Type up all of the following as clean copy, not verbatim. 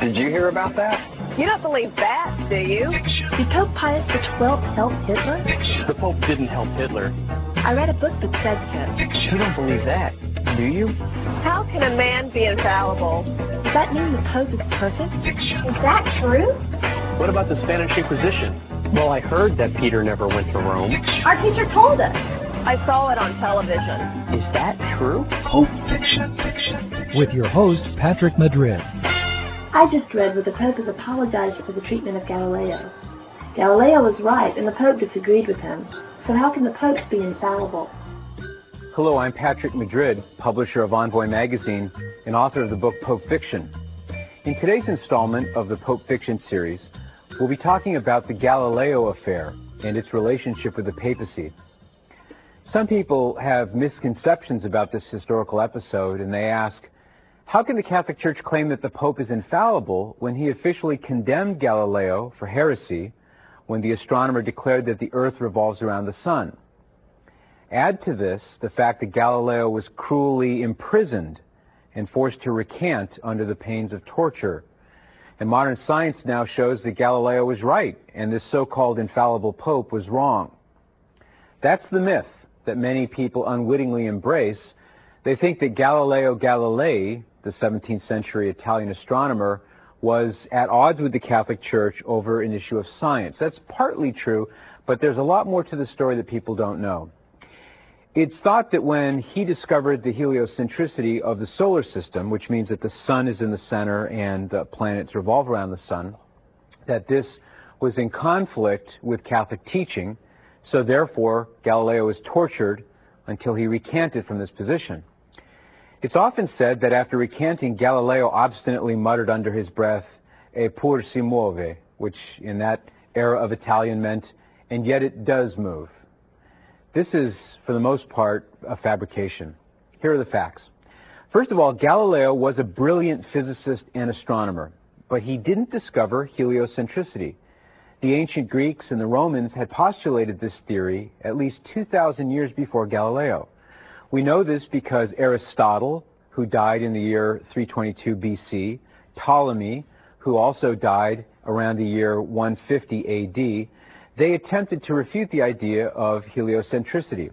Did you hear about that? You don't believe that, do you? Did Pope Pius XII help Hitler? The Pope didn't help Hitler. I read a book that said so. You don't believe that, do you? How can a man be infallible? Does that mean the Pope is perfect? Is that true? What about the Spanish Inquisition? Well, I heard that Peter never went to Rome. Our teacher told us. I saw it on television. Is that true? Pope Fiction. With your host, Patrick Madrid. I just read where the Pope has apologized for the treatment of Galileo. Galileo was right, and the Pope disagreed with him. So how can the Pope be infallible? Hello, I'm Patrick Madrid, publisher of Envoy Magazine and author of the book Pope Fiction. In today's installment of the Pope Fiction series, we'll be talking about the Galileo affair and its relationship with the papacy. Some people have misconceptions about this historical episode, and they ask, how can the Catholic Church claim that the Pope is infallible when he officially condemned Galileo for heresy when the astronomer declared that the Earth revolves around the Sun? Add to this the fact that Galileo was cruelly imprisoned and forced to recant under the pains of torture. And modern science now shows that Galileo was right and this so-called infallible Pope was wrong. That's the myth that many people unwittingly embrace. They think that Galileo Galilei, the 17th century Italian astronomer, was at odds with the Catholic Church over an issue of science. That's partly true, but there's a lot more to the story that people don't know. It's thought that when he discovered the heliocentricity of the solar system, which means that the sun is in the center and the planets revolve around the sun, that this was in conflict with Catholic teaching, so therefore Galileo was tortured until he recanted from this position. It's often said that after recanting, Galileo obstinately muttered under his breath, "Eppur si muove," which in that era of Italian meant, "and yet it does move." This is, for the most part, a fabrication. Here are the facts. First of all, Galileo was a brilliant physicist and astronomer, but he didn't discover heliocentricity. The ancient Greeks and the Romans had postulated this theory at least 2,000 years before Galileo. We know this because Aristotle, who died in the year 322 BC, Ptolemy, who also died around the year 150 AD, they attempted to refute the idea of heliocentricity.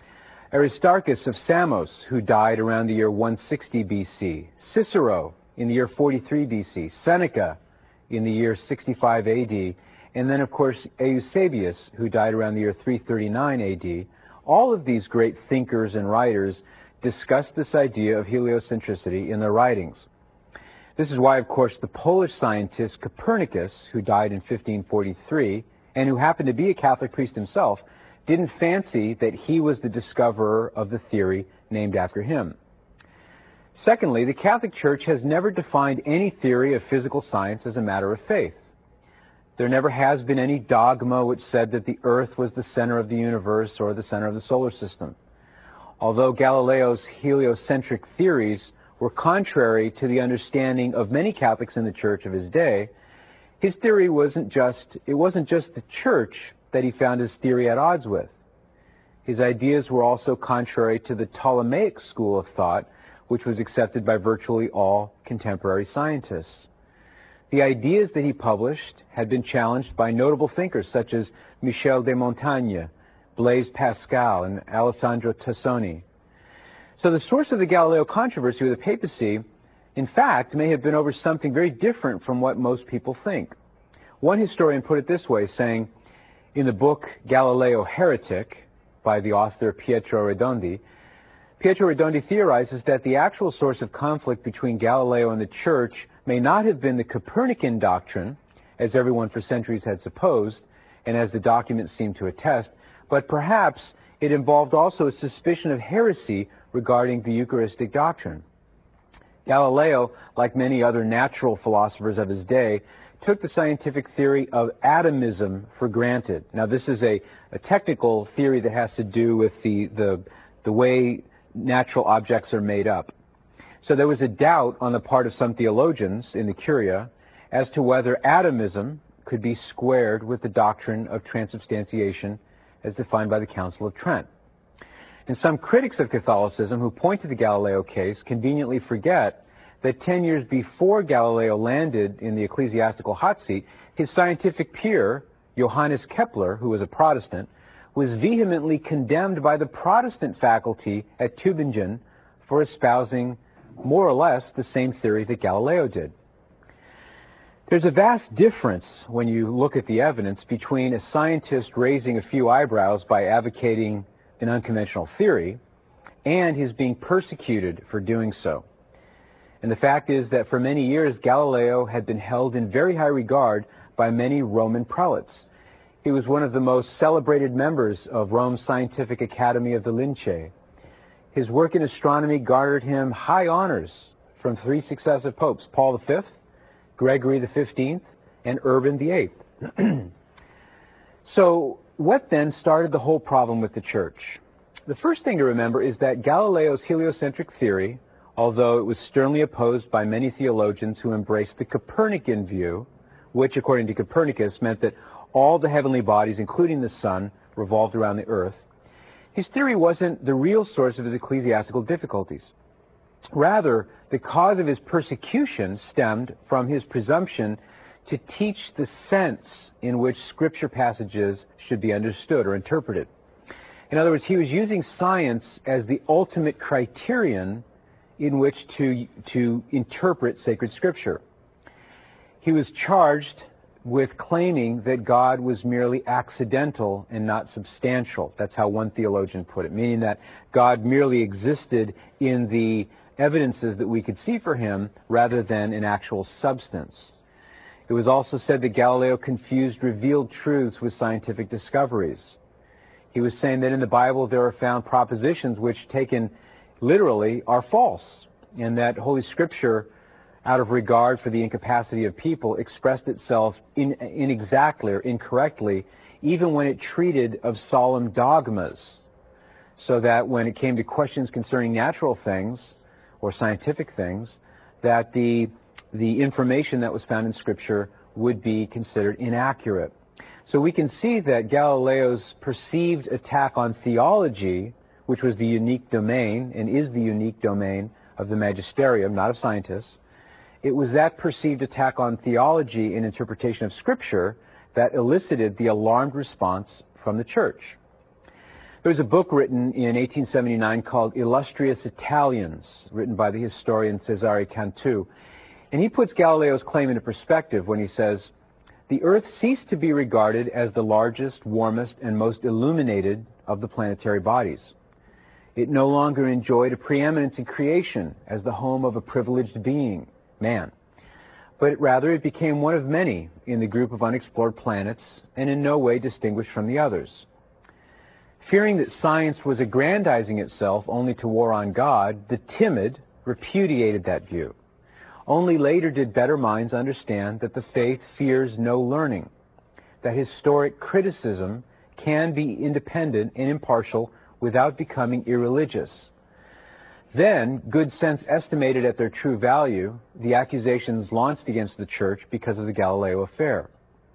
Aristarchus of Samos, who died around the year 160 BC, Cicero in the year 43 BC, Seneca in the year 65 AD, and then, of course, Eusebius, who died around the year 339 AD. All of these great thinkers and writers discussed this idea of heliocentricity in their writings. This is why, of course, the Polish scientist Copernicus, who died in 1543, and who happened to be a Catholic priest himself, didn't fancy that he was the discoverer of the theory named after him. Secondly, the Catholic Church has never defined any theory of physical science as a matter of faith. There never has been any dogma which said that the Earth was the center of the universe or the center of the solar system. Although Galileo's heliocentric theories were contrary to the understanding of many Catholics in the Church of his day, his theory wasn't just the Church that he found his theory at odds with. His ideas were also contrary to the Ptolemaic school of thought, which was accepted by virtually all contemporary scientists. The ideas that he published had been challenged by notable thinkers such as Michel de Montaigne, Blaise Pascal, and Alessandro Tassoni. So the source of the Galileo controversy with the papacy, in fact, may have been over something very different from what most people think. One historian put it this way, saying, in the book Galileo Heretic by the author Pietro Redondi, Pietro Redondi theorizes that the actual source of conflict between Galileo and the Church may not have been the Copernican doctrine, as everyone for centuries had supposed, and as the documents seem to attest, but perhaps it involved also a suspicion of heresy regarding the Eucharistic doctrine. Galileo, like many other natural philosophers of his day, took the scientific theory of atomism for granted. Now, this is a technical theory that has to do with the way natural objects are made up. So there was a doubt on the part of some theologians in the Curia as to whether atomism could be squared with the doctrine of transubstantiation as defined by the Council of Trent. And some critics of Catholicism who point to the Galileo case conveniently forget that 10 years before Galileo landed in the ecclesiastical hot seat, his scientific peer, Johannes Kepler, who was a Protestant, was vehemently condemned by the Protestant faculty at Tübingen for espousing more or less the same theory that Galileo did. There's a vast difference when you look at the evidence between a scientist raising a few eyebrows by advocating an unconventional theory and his being persecuted for doing so. And the fact is that for many years, Galileo had been held in very high regard by many Roman prelates. He was one of the most celebrated members of Rome's Scientific Academy of the Lince. His work in astronomy garnered him high honors from 3 successive popes, Paul V, Gregory XV, and Urban VIII. So what then started the whole problem with the Church? The first thing to remember is that Galileo's heliocentric theory, although it was sternly opposed by many theologians who embraced the Copernican view, which, according to Copernicus, meant that all the heavenly bodies, including the sun, revolved around the earth, his theory wasn't the real source of his ecclesiastical difficulties. Rather, the cause of his persecution stemmed from his presumption to teach the sense in which Scripture passages should be understood or interpreted. In other words, he was using science as the ultimate criterion in which to interpret sacred Scripture. He was charged with claiming that God was merely accidental and not substantial. That's how one theologian put it, meaning that God merely existed in the evidences that we could see for him rather than in actual substance. It was also said that Galileo confused revealed truths with scientific discoveries. He was saying that in the Bible there are found propositions which, taken literally, are false, and that Holy Scripture, out of regard for the incapacity of people, expressed itself inexactly or incorrectly, even when it treated of solemn dogmas, so that when it came to questions concerning natural things or scientific things, that the information that was found in Scripture would be considered inaccurate. So we can see that Galileo's perceived attack on theology, which was the unique domain and is the unique domain of the magisterium, not of scientists, it was that perceived attack on theology and interpretation of Scripture that elicited the alarmed response from the Church. There was a book written in 1879 called Illustrious Italians, written by the historian Cesare Cantu, and he puts Galileo's claim into perspective when he says, "The Earth ceased to be regarded as the largest, warmest, and most illuminated of the planetary bodies. It no longer enjoyed a preeminence in creation as the home of a privileged being, man, but rather it became one of many in the group of unexplored planets and in no way distinguished from the others. Fearing that science was aggrandizing itself only to war on God, the timid repudiated that view. Only later did better minds understand that the faith fears no learning, that historic criticism can be independent and impartial without becoming irreligious. Then, good sense estimated at their true value the accusations launched against the Church because of the Galileo affair.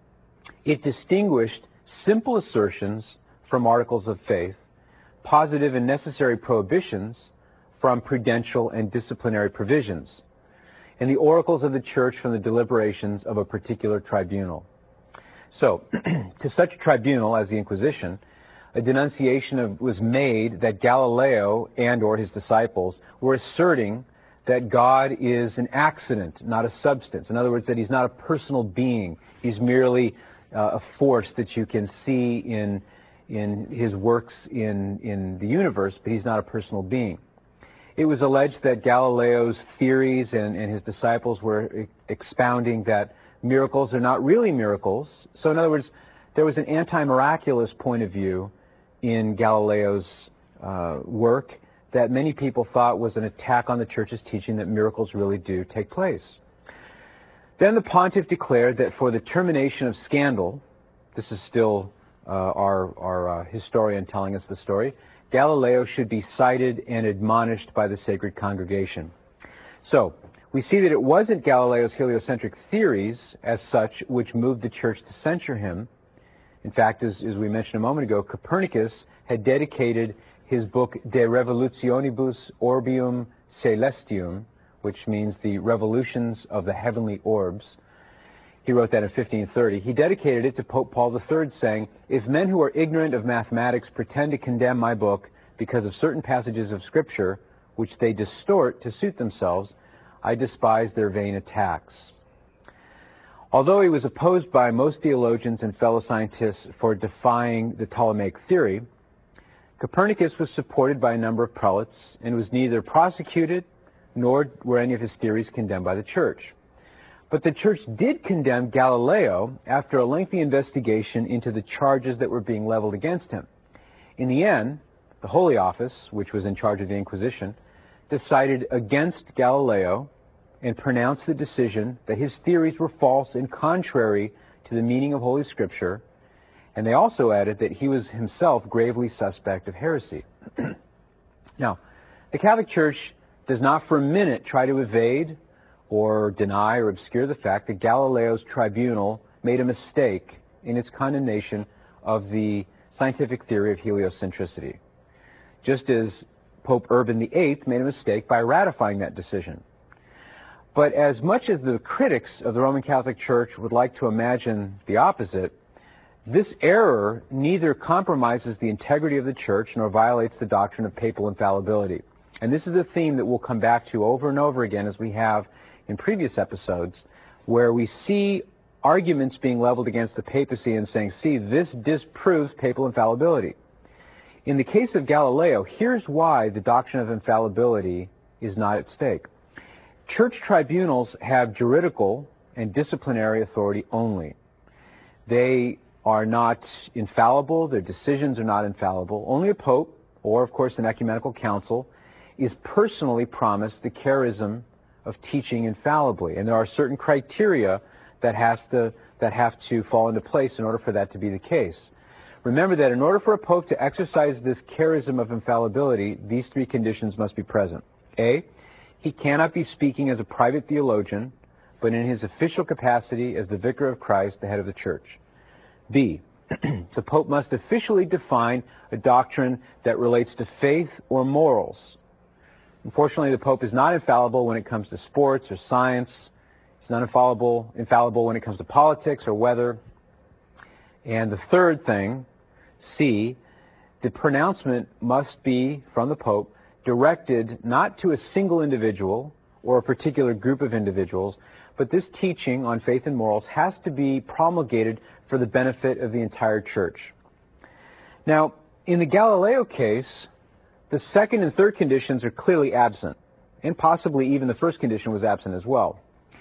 It distinguished simple assertions from articles of faith, positive and necessary prohibitions from prudential and disciplinary provisions, and the oracles of the Church from the deliberations of a particular tribunal." So, to such a tribunal as the Inquisition, a denunciation was made that Galileo and or his disciples were asserting that God is an accident, not a substance. In other words, that he's not a personal being. He's merely a force that you can see in his works in the universe, but he's not a personal being. It was alleged that Galileo's theories and his disciples were expounding that miracles are not really miracles. So in other words, there was an anti-miraculous point of view in Galileo's work that many people thought was an attack on the Church's teaching that miracles really do take place. Then the pontiff declared that for the termination of scandal, this is still our historian telling us the story, Galileo should be cited and admonished by the sacred congregation. So, we see that it wasn't Galileo's heliocentric theories as such which moved the Church to censure him. In fact, as we mentioned a moment ago, Copernicus had dedicated his book De Revolutionibus Orbium Celestium, which means the revolutions of the heavenly orbs. He wrote that in 1530. He dedicated it to Pope Paul III, saying, "If men who are ignorant of mathematics pretend to condemn my book because of certain passages of Scripture which they distort to suit themselves, I despise their vain attacks." Although he was opposed by most theologians and fellow scientists for defying the Ptolemaic theory, Copernicus was supported by a number of prelates and was neither prosecuted nor were any of his theories condemned by the Church. But the Church did condemn Galileo after a lengthy investigation into the charges that were being leveled against him. In the end, the Holy Office, which was in charge of the Inquisition, decided against Galileo and pronounced the decision that his theories were false and contrary to the meaning of Holy Scripture, and they also added that he was himself gravely suspect of heresy. Now, the Catholic Church does not for a minute try to evade or deny or obscure the fact that Galileo's tribunal made a mistake in its condemnation of the scientific theory of heliocentricity, just as Pope Urban VIII made a mistake by ratifying that decision. But as much as the critics of the Roman Catholic Church would like to imagine the opposite, this error neither compromises the integrity of the Church nor violates the doctrine of papal infallibility. And this is a theme that we'll come back to over and over again, as we have in previous episodes, where we see arguments being leveled against the papacy and saying, see, this disproves papal infallibility. In the case of Galileo, here's why the doctrine of infallibility is not at stake. Church tribunals have juridical and disciplinary authority only. They are not infallible, their decisions are not infallible. Only a pope, or of course an ecumenical council, is personally promised the charism of teaching infallibly, and there are certain criteria that have to fall into place in order for that to be the case. Remember that in order for a pope to exercise this charism of infallibility, these three conditions must be present. A, he cannot be speaking as a private theologian, but in his official capacity as the vicar of Christ, the head of the Church. B, the pope must officially define a doctrine that relates to faith or morals. Unfortunately, the Pope is not infallible when it comes to sports or science. He's not infallible when it comes to politics or weather. And the third thing, C, the pronouncement must be, from the Pope, directed not to a single individual or a particular group of individuals, but this teaching on faith and morals has to be promulgated for the benefit of the entire Church. Now, in the Galileo case, the second and third conditions are clearly absent, and possibly even the first condition was absent as well.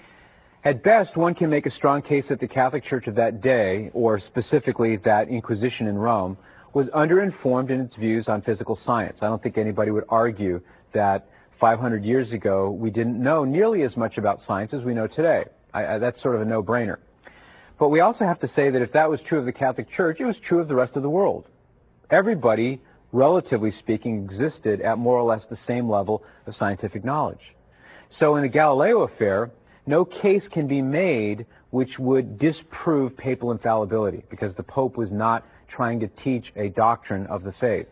At best, one can make a strong case that the Catholic Church of that day, or specifically that Inquisition in Rome, was underinformed in its views on physical science. I don't think anybody would argue that 500 years ago we didn't know nearly as much about science as we know today. That's sort of a no-brainer. But we also have to say that if that was true of the Catholic Church, it was true of the rest of the world. Everybody, relatively speaking, existed at more or less the same level of scientific knowledge. So in the Galileo affair, no case can be made which would disprove papal infallibility, because the Pope was not trying to teach a doctrine of the faith.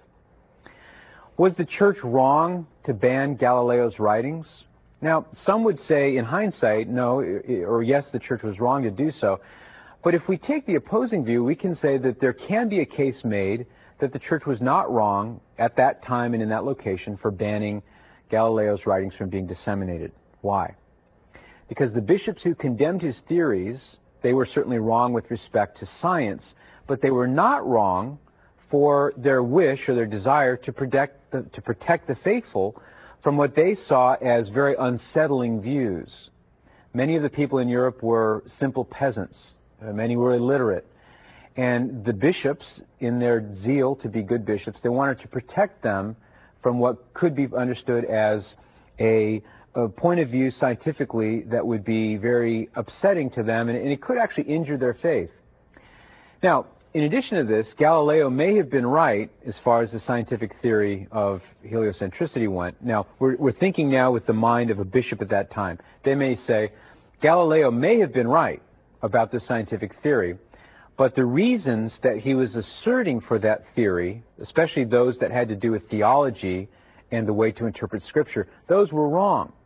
Was the Church wrong to ban Galileo's writings? Now, some would say in hindsight, no, or yes, the Church was wrong to do so. But if we take the opposing view, we can say that there can be a case made that the Church was not wrong at that time and in that location for banning Galileo's writings from being disseminated. Why? Because the bishops who condemned his theories, they were certainly wrong with respect to science, but they were not wrong for their wish or their desire to protect the faithful from what they saw as very unsettling views. Many of the people in Europe were simple peasants. Many were illiterate. And the bishops, in their zeal to be good bishops, they wanted to protect them from what could be understood as a point of view scientifically that would be very upsetting to them, and it could actually injure their faith. Now, in addition to this, Galileo may have been right as far as the scientific theory of heliocentricity went. Now, we're thinking now with the mind of a bishop at that time. They may say, Galileo may have been right about this scientific theory, but the reasons that he was asserting for that theory, especially those that had to do with theology and the way to interpret Scripture, those were wrong.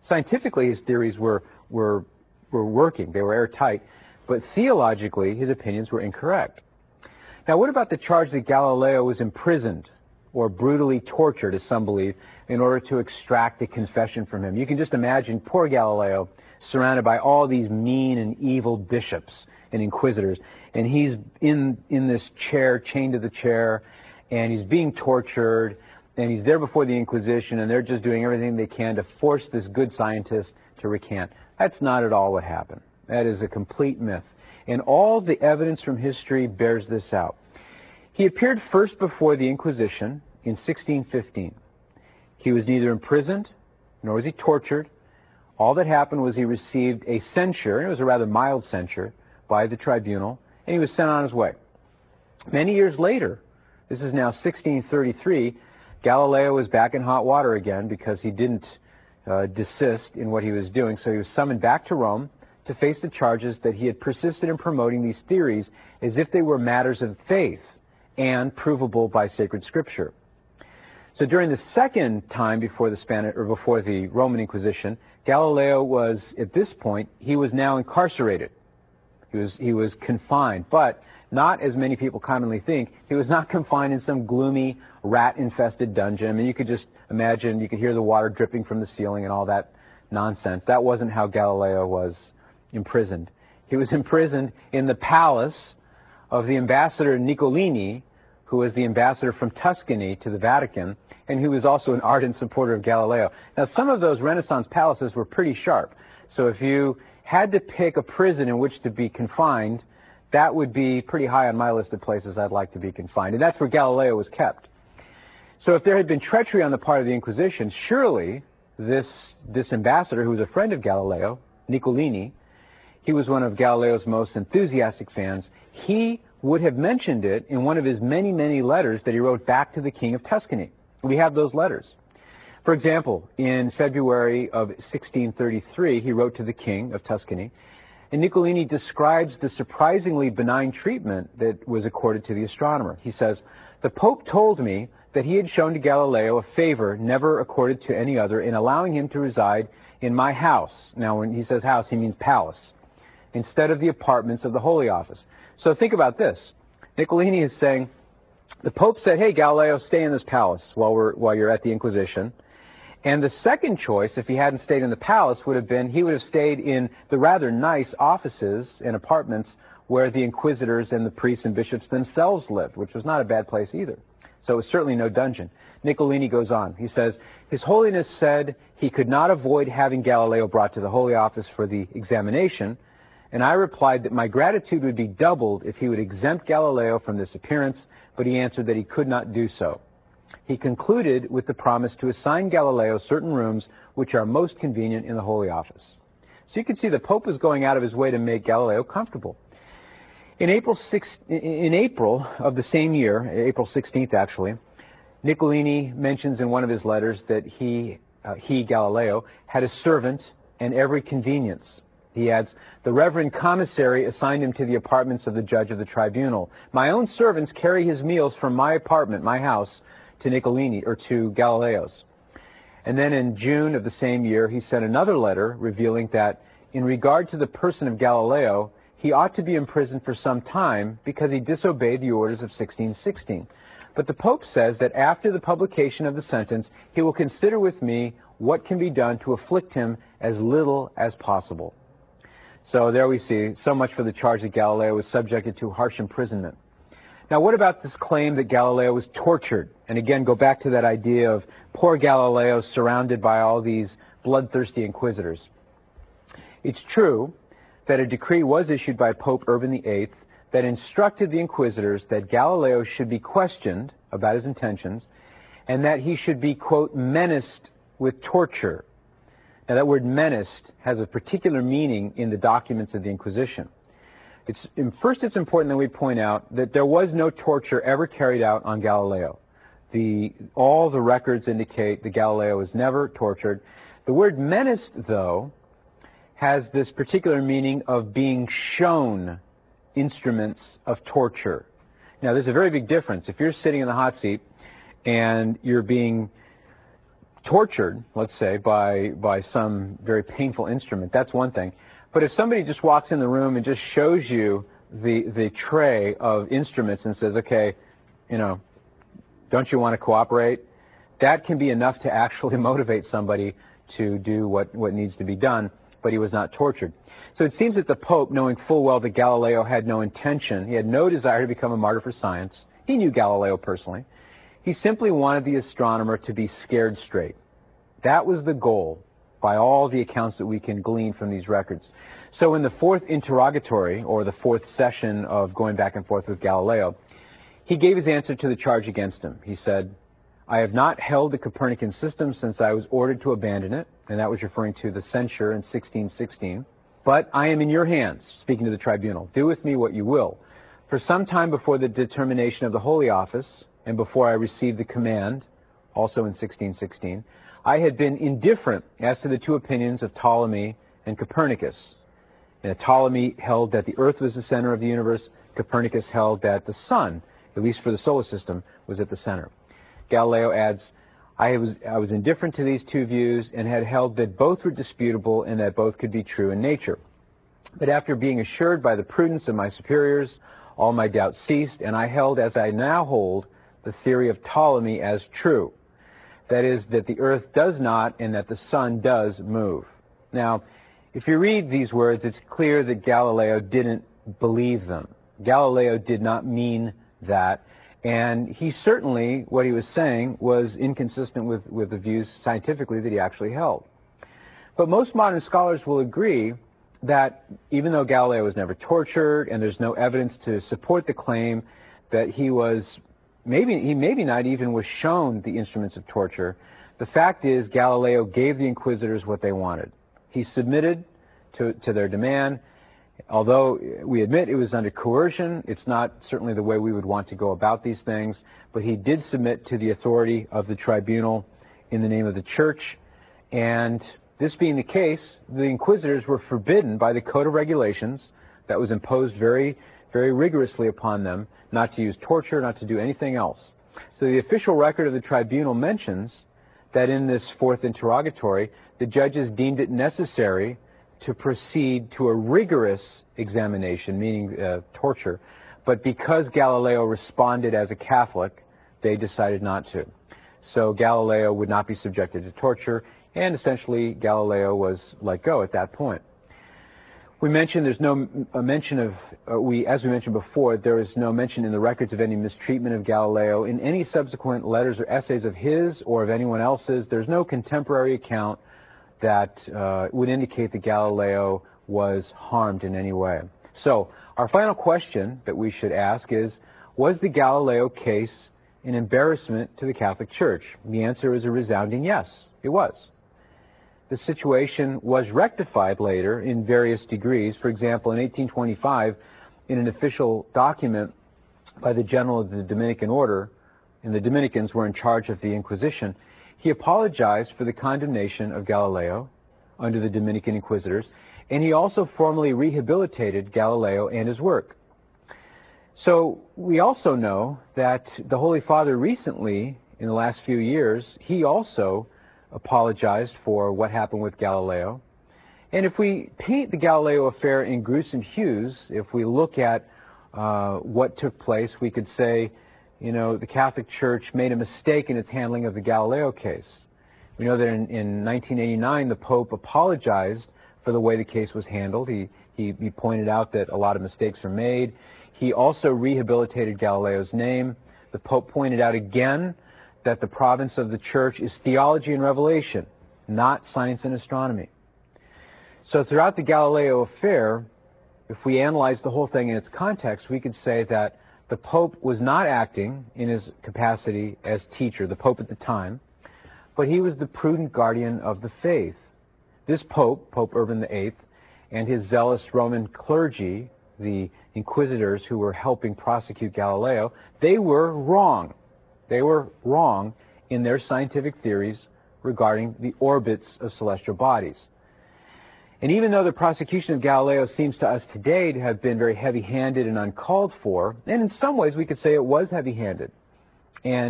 Scientifically, his theories were working. They were airtight. But theologically, his opinions were incorrect. Now, what about the charge that Galileo was imprisoned or brutally tortured, as some believe, in order to extract a confession from him? You can just imagine poor Galileo surrounded by all these mean and evil bishops and inquisitors, and he's in this chair, chained to the chair, and he's being tortured, and he's there before the Inquisition, and they're just doing everything they can to force this good scientist to recant. That's not at all what happened. That is a complete myth. And all the evidence from history bears this out. He appeared first before the Inquisition in 1615. He was neither imprisoned, nor was he tortured. All that happened was he received a censure, and it was a rather mild censure, by the tribunal, and he was sent on his way. Many years later, this is now 1633, Galileo was back in hot water again because he didn't desist in what he was doing, so he was summoned back to Rome to face the charges that he had persisted in promoting these theories as if they were matters of faith and provable by sacred scripture. So during the second time before the Roman Inquisition, Galileo was, at this point, he was now incarcerated. He was confined, but not, as many people commonly think, he was not confined in some gloomy, rat-infested dungeon. I mean, you could just imagine, you could hear the water dripping from the ceiling and all that nonsense. That wasn't how Galileo was imprisoned. He was imprisoned in the palace of the ambassador Niccolini, who was the ambassador from Tuscany to the Vatican, and who was also an ardent supporter of Galileo. Now, some of those Renaissance palaces were pretty sharp. So if you had to pick a prison in which to be confined, that would be pretty high on my list of places I'd like to be confined. And that's where Galileo was kept. So if there had been treachery on the part of the Inquisition, surely this ambassador, who was a friend of Galileo, Niccolini, he was one of Galileo's most enthusiastic fans, he would have mentioned it in one of his many, many letters that he wrote back to the King of Tuscany. We have those letters. For example, in February of 1633, he wrote to the King of Tuscany, and Niccolini describes the surprisingly benign treatment that was accorded to the astronomer. He says, "The Pope told me that he had shown to Galileo a favor never accorded to any other in allowing him to reside in my house." Now, when he says house, he means palace, instead of the apartments of the Holy Office. So think about this. Niccolini is saying, the Pope said, hey, Galileo, stay in this palace while you're at the Inquisition. And the second choice, if he hadn't stayed in the palace, would have been he would have stayed in the rather nice offices and apartments where the inquisitors and the priests and bishops themselves lived, which was not a bad place either. So it was certainly no dungeon. Niccolini goes on. He says, His Holiness said he could not avoid having Galileo brought to the Holy Office for the examination, and I replied that my gratitude would be doubled if he would exempt Galileo from this appearance, but he answered that he could not do so. He concluded with the promise to assign Galileo certain rooms which are most convenient in the Holy Office. So you can see the Pope was going out of his way to make Galileo comfortable. In April of the same year, April 16th actually, Niccolini mentions in one of his letters that he, Galileo, had a servant and every convenience. He adds, the Reverend Commissary assigned him to the apartments of the judge of the tribunal. My own servants carry his meals from my apartment, my house, to Niccolini, or to Galileo's. And then in June of the same year, he sent another letter revealing that in regard to the person of Galileo, he ought to be imprisoned for some time because he disobeyed the orders of 1616. But the Pope says that after the publication of the sentence, he will consider with me what can be done to afflict him as little as possible. So there we see so much for the charge that Galileo was subjected to harsh imprisonment. Now, what about this claim that Galileo was tortured? And again, go back to that idea of poor Galileo surrounded by all these bloodthirsty inquisitors. It's true that a decree was issued by Pope Urban VIII that instructed the inquisitors that Galileo should be questioned about his intentions and that he should be, quote, menaced with torture. Now, that word menaced has a particular meaning in the documents of the Inquisition. First, it's important that we point out that there was no torture ever carried out on Galileo. All the records indicate that Galileo was never tortured. The word menaced, though, has this particular meaning of being shown instruments of torture. Now, there's a very big difference. If you're sitting in the hot seat and you're being tortured, let's say, by some very painful instrument, that's one thing. But if somebody just walks in the room and just shows you the tray of instruments and says, okay, don't you want to cooperate? That can be enough to actually motivate somebody to do what needs to be done, but he was not tortured. So it seems that the Pope, knowing full well that Galileo had no intention, he had no desire to become a martyr for science. He knew Galileo personally. He simply wanted the astronomer to be scared straight. That was the goal by all the accounts that we can glean from these records. So in the fourth interrogatory, or the fourth session of going back and forth with Galileo, he gave his answer to the charge against him. He said, I have not held the Copernican system since I was ordered to abandon it, and that was referring to the censure in 1616. But I am in your hands, speaking to the tribunal. Do with me what you will. For some time before the determination of the Holy Office, and before I received the command, also in 1616, I had been indifferent as to the two opinions of Ptolemy and Copernicus. And Ptolemy held that the Earth was the center of the universe. Copernicus held that the Sun, at least for the solar system, was at the center. Galileo adds, I was indifferent to these two views and had held that both were disputable and that both could be true in nature. But after being assured by the prudence of my superiors, all my doubts ceased, and I held, as I now hold, the theory of Ptolemy as true. That is, that the Earth does not and that the Sun does move. Now, if you read these words, it's clear that Galileo didn't believe them. Galileo did not mean that, and he certainly, what he was saying, was inconsistent with the views scientifically that he actually held. But most modern scholars will agree that even though Galileo was never tortured, and there's no evidence to support the claim that he maybe not even was shown the instruments of torture, the fact is Galileo gave the inquisitors what they wanted. He submitted to their demand. Although we admit it was under coercion, it's not certainly the way we would want to go about these things, but he did submit to the authority of the tribunal in the name of the church, and this being the case, the inquisitors were forbidden by the Code of Regulations that was imposed very, very rigorously upon them not to use torture, not to do anything else. So the official record of the tribunal mentions that in this fourth interrogatory, the judges deemed it necessary to proceed to a rigorous examination, meaning torture, but because Galileo responded as a Catholic, they decided not to. So Galileo would not be subjected to torture, and essentially Galileo was let go at that point. We mentioned there's no mention of, as we mentioned before, there is no mention in the records of any mistreatment of Galileo. In any subsequent letters or essays of his or of anyone else's, there's no contemporary account that would indicate that Galileo was harmed in any way. So our final question that we should ask is, was the Galileo case an embarrassment to the Catholic Church? The answer is a resounding yes, it was. The situation was rectified later in various degrees. For example, in 1825, in an official document by the General of the Dominican Order, and the Dominicans were in charge of the Inquisition, he apologized for the condemnation of Galileo under the Dominican Inquisitors, and he also formally rehabilitated Galileo and his work. So we also know that the Holy Father recently, in the last few years, he also apologized for what happened with Galileo. And if we paint the Galileo affair in gruesome hues, if we look at what took place, we could say, the Catholic Church made a mistake in its handling of the Galileo case. We know that in 1989, the Pope apologized for the way the case was handled. He pointed out that a lot of mistakes were made. He also rehabilitated Galileo's name. The Pope pointed out again that the province of the Church is theology and revelation, not science and astronomy. So throughout the Galileo affair, if we analyze the whole thing in its context, we could say that the Pope was not acting in his capacity as teacher, the Pope at the time, but he was the prudent guardian of the faith. This Pope, Pope Urban VIII, and his zealous Roman clergy, the inquisitors who were helping prosecute Galileo, they were wrong. They were wrong in their scientific theories regarding the orbits of celestial bodies. And even though the prosecution of Galileo seems to us today to have been very heavy-handed and uncalled for, and in some ways we could say it was heavy-handed, and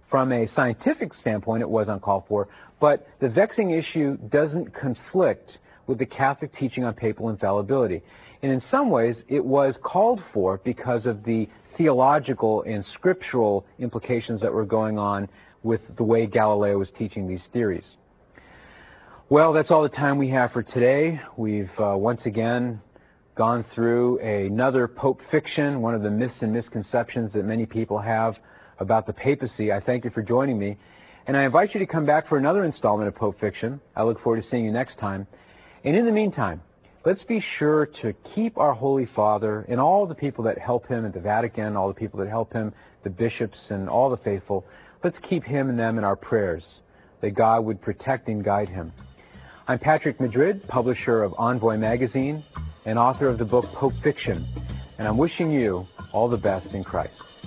From a scientific standpoint, it was uncalled for, but the vexing issue doesn't conflict with the Catholic teaching on papal infallibility. And in some ways, it was called for because of the theological and scriptural implications that were going on with the way Galileo was teaching these theories. Well, that's all the time we have for today. We've once again gone through another Pope fiction, one of the myths and misconceptions that many people have about the papacy. I thank you for joining me, and I invite you to come back for another installment of Pope Fiction. I look forward to seeing you next time. And in the meantime, let's be sure to keep our Holy Father and all the people that help him at the Vatican, all the people that help him, the bishops and all the faithful, let's keep him and them in our prayers, that God would protect and guide him. I'm Patrick Madrid, publisher of Envoy magazine and author of the book Pope Fiction, and I'm wishing you all the best in Christ.